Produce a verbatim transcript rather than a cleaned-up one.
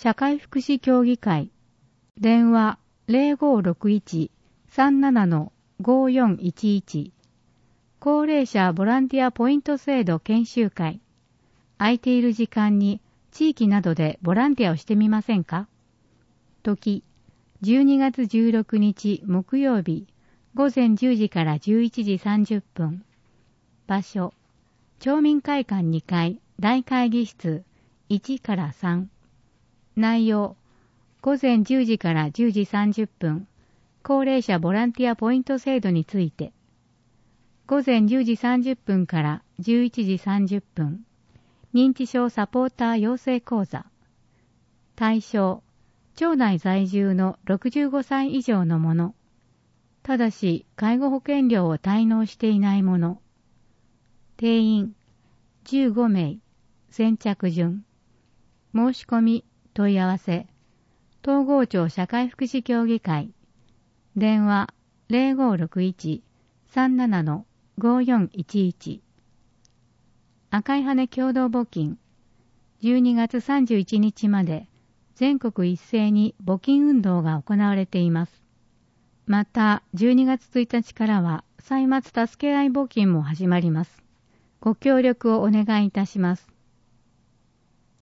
社会福祉協議会、電話 ゼロごろくいち さんなな ごよんいちいち、高齢者ボランティアポイント制度研修会、空いている時間に地域などでボランティアをしてみませんか？時、じゅうにがつじゅうろくにち木曜日、午前じゅうじからじゅういちじさんじゅっぷん。場所、町民会館にかい大会議室いちからさん。内容、午前じゅうじからじゅうじさんじゅっぷん、高齢者ボランティアポイント制度について。午前じゅうじさんじゅっぷんからじゅういちじさんじゅっぷん、認知症サポーター養成講座。対象、町内在住のろくじゅうごさい以上の者。ただし、介護保険料を滞納していない者。定員、じゅうごめい、先着順。申し込み、問い合わせ、東郷町社会福祉協議会。電話、ゼロごろくいち さんなな ごよんいちいち。赤い羽共同募金。じゅうにがつさんじゅういちにちまで全国一斉に募金運動が行われています。また、じゅうにがつついたちからは歳末助け合い募金も始まります。ご協力をお願いいたします。